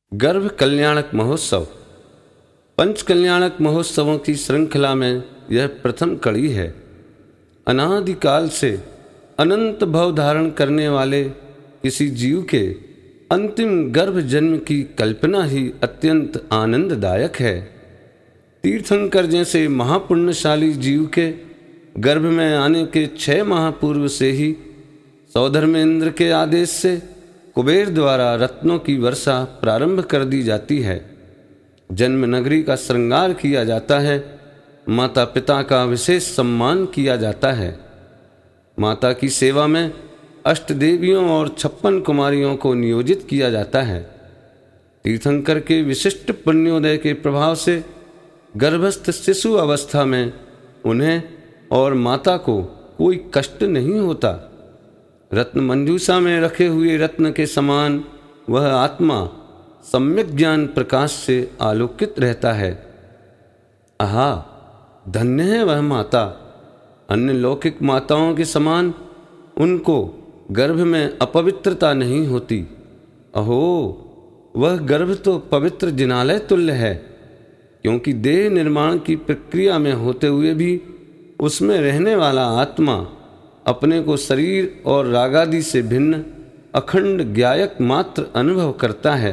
गर्भ कल्याणक महोत्सव। पंच कल्याणक महोत्सवों की श्रृंखला में यह प्रथम कड़ी है। अनादिकाल से अनंत भव धारण करने वाले किसी जीव के अंतिम गर्भ जन्म की कल्पना ही अत्यंत आनंददायक है। तीर्थंकर जैसे महापुण्यशाली जीव के गर्भ में आने के 6 माह पूर्व से ही सौधर्मेंद्र के आदेश से कुबेर द्वारा रत्नों की वर्षा प्रारंभ कर दी जाती है। जन्म नगरी का श्रृंगार किया जाता है। माता पिता का विशेष सम्मान किया जाता है। माता की सेवा में अष्टदेवियों और 56 कुमारियों को नियोजित किया जाता है। तीर्थंकर के विशिष्ट पुण्योदय के प्रभाव से गर्भस्थ शिशु अवस्था में उन्हें और माता को कोई कष्ट नहीं होता। रत्न मंजूषा में रखे हुए रत्न के समान वह आत्मा सम्यक ज्ञान प्रकाश से आलोकित रहता है। आहा, धन्य है वह माता। अन्य लौकिक माताओं के समान उनको गर्भ में अपवित्रता नहीं होती। अहो, वह गर्भ तो पवित्र जिनालय तुल्य है, क्योंकि देह निर्माण की प्रक्रिया में होते हुए भी उसमें रहने वाला आत्मा अपने को शरीर और रागादि से भिन्न अखंड ज्ञायक मात्र अनुभव करता है।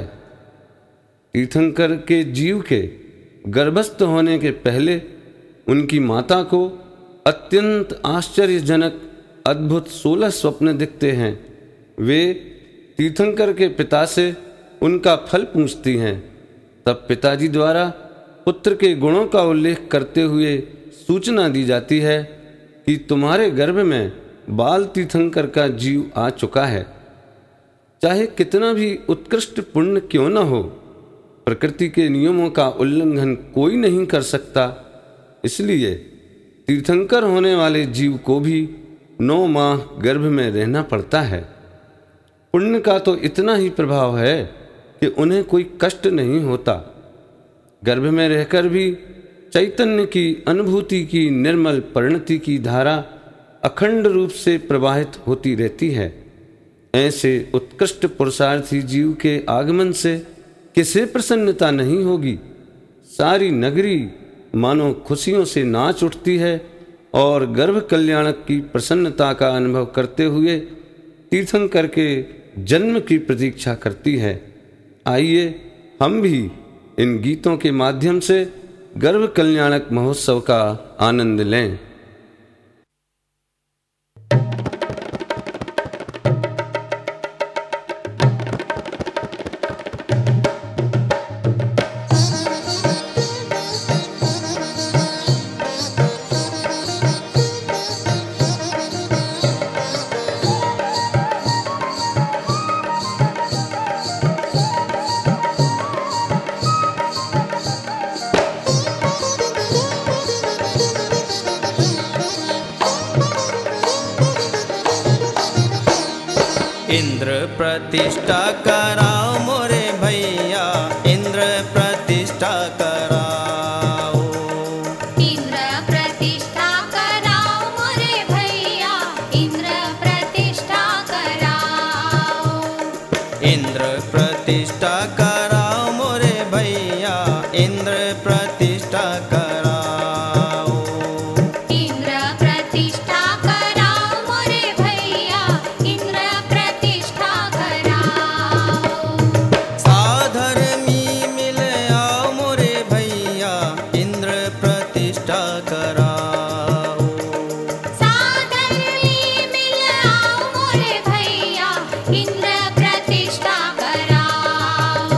तीर्थंकर के जीव के गर्भस्थ होने के पहले उनकी माता को अत्यंत आश्चर्यजनक अद्भुत 16 स्वप्न दिखते हैं। वे तीर्थंकर के पिता से उनका फल पूछती हैं। तब पिताजी द्वारा पुत्र के गुणों का उल्लेख करते हुए सूचना दी जाती है कि तुम्हारे गर्भ में बाल तीर्थंकर का जीव आ चुका है। चाहे कितना भी उत्कृष्ट पुण्य क्यों न हो, प्रकृति के नियमों का उल्लंघन कोई नहीं कर सकता। इसलिए तीर्थंकर होने वाले जीव को भी 9 माह गर्भ में रहना पड़ता है। पुण्य का तो इतना ही प्रभाव है कि उन्हें कोई कष्ट नहीं होता। गर्भ में रहकर भी चैतन्य की अनुभूति की निर्मल परिणति की धारा अखंड रूप से प्रवाहित होती रहती है। ऐसे उत्कृष्ट पुरुषार्थी जीव के आगमन से किसे प्रसन्नता नहीं होगी। सारी नगरी मानो खुशियों से नाच उठती है और गर्भ कल्याणक की प्रसन्नता का अनुभव करते हुए तीर्थंकर के जन्म की प्रतीक्षा करती है। आइए हम भी इन गीतों के माध्यम से गर्भ कल्याणक महोत्सव का आनंद लें। इंद्र प्रतिष्ठा कराओ मोरे भैया, इंद्र प्रतिष्ठा कराओ। इंद्र प्रतिष्ठा कराओ मोरे भैया, इंद्र प्रतिष्ठा कराओ। इंद्र प्रतिष्ठा कराओ मोरे भैया, इंद्र प्रतिष्ठा कराओ। इंद्र प्रतिष्ठा कराओ मोरे भैया, इंद्र प्रतिष्ठा कराओ। साधर्मी मिल आओ मोरे भैया, इंद्र प्रतिष्ठा कराओ। साधर्मी मिल आओ मोरे भैया, इंद्र प्रतिष्ठा कराओ।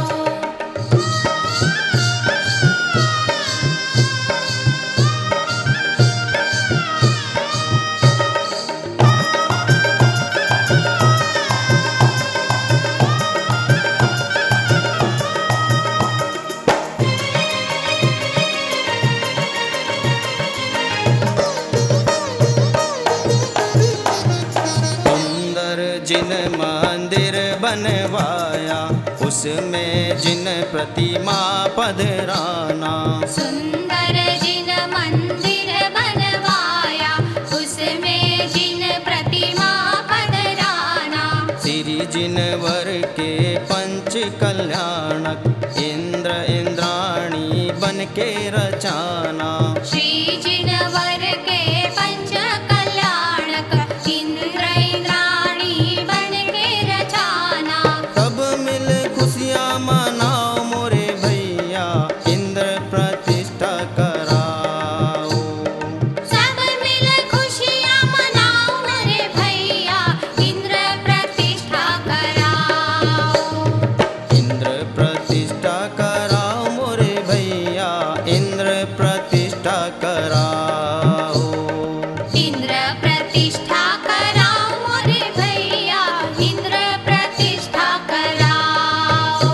सुंदर जिन मंदिर बनवाया, उसमें जिन प्रतिमा पधराना। सुंदर जिन मंदिर बनवाया, उसमें जिन प्रतिमा पधराना। सिर श्री जिनवर के पंच कल्याणक इंद्र इंद्राणी बन के रचाना। श्री जिनवर के पंच कल्याणक इंद्र इंद्राणी बन के रचाना। सब मिल खुशियाँ मनाओ मोरे भैया इंद्र प्रतिष्ठा कराओ। सब मिल खुशियाँ मनाओ मेरे भैया इंद्र प्रतिष्ठा कराओ। इंद्र प्रतिष्ठा कराओ मोरे भैया इंद्र प्रतिष्ठा कराओ। इंद्र प्रतिष्ठा कराओ मोरे भैया इंद्र प्रतिष्ठा कराओ।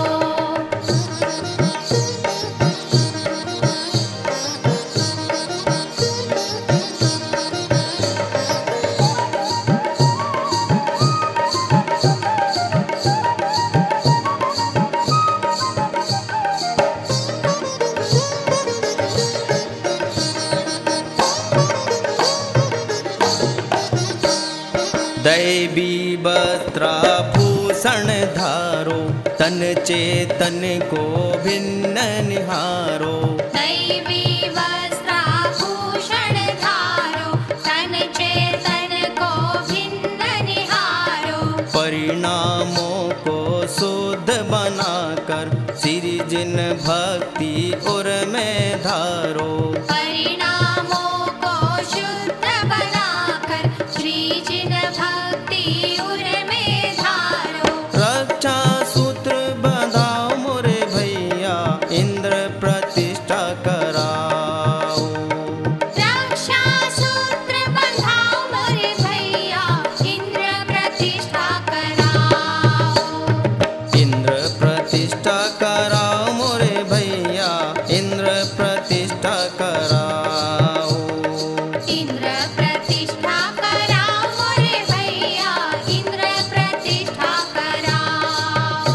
दैवी वस्त्राभूषण धारो तन चेतन को भिन्न निहारो। दैवी वस्त्राभूषण धारो तन चेतन को भिन्न निहारो। परिणामों को शुद्ध बनाकर श्री जिन भक्ति उर में धारो। परिणामों को शुद्ध बनाकर श्री जिन भक्ति उर में धारो। रक्षा सूत्र बंधाओ मोरे भैया इंद्र प्रतिष्ठा कराओ। रक्षा सूत्र बंधाओ मोरे भैया इंद्र प्रतिष्ठा कराओ। इंद्र प्रतिष्ठा कराओ मोरे भैया इंद्र प्रतिष्ठा कराओ। इंद्र प्रतिष्ठा कराओ मोरे भैया इंद्र प्रतिष्ठा कराओ।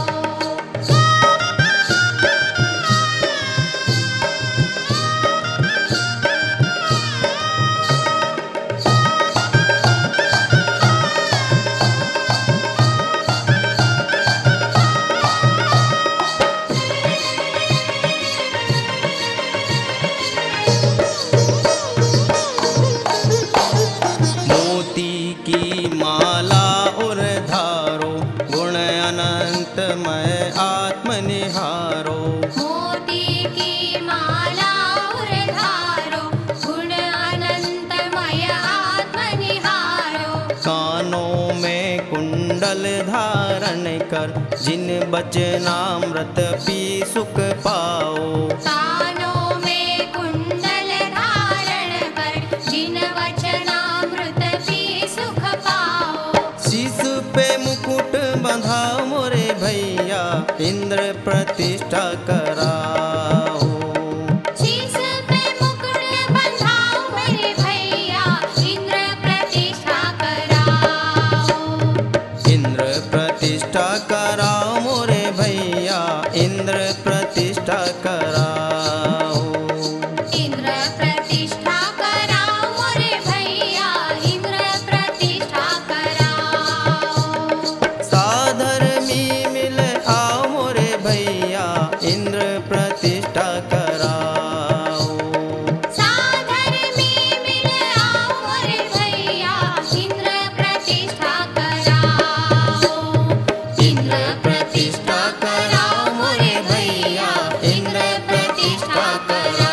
मोती की माला उर धारो गुण अनंतमय आत्मनिहारो। मोती की माला उर धारो गुण अनंतमय आत्मनिहारो। कानों में कुंडल धारण कर जिन बचनामृत पी सुख पाओ। कानों में कुंडल धारण कर जिन वचनामृत पी सुख पाओ। शीश पे मुकुट बंधाओ मोरे भैया इंद्र प्रतिष्ठा कराओ। शीश पे मुकुट बंधाओ मेरे भैया इंद्र प्रतिष्ठा कराओ। इंद्र प्रतिष्ठा कराओ मोरे भैया इंद्र प्रतिष्ठा कराओ। इंद्र प्रतिष्ठा कराओ मोरे भैया इंद्र प्रतिष्ठा कराओ। साधर्मी मिल आओ मोरे भैया इंद्र प्रतिष्ठा कराओ। साधर्मी मिल आओ मोरे भैया इंद्र प्रतिष्ठा कराओ। इंद्र प्रतिष्ठा कराओ मोरे भैया इंद्र प्रतिष्ठा कराओ।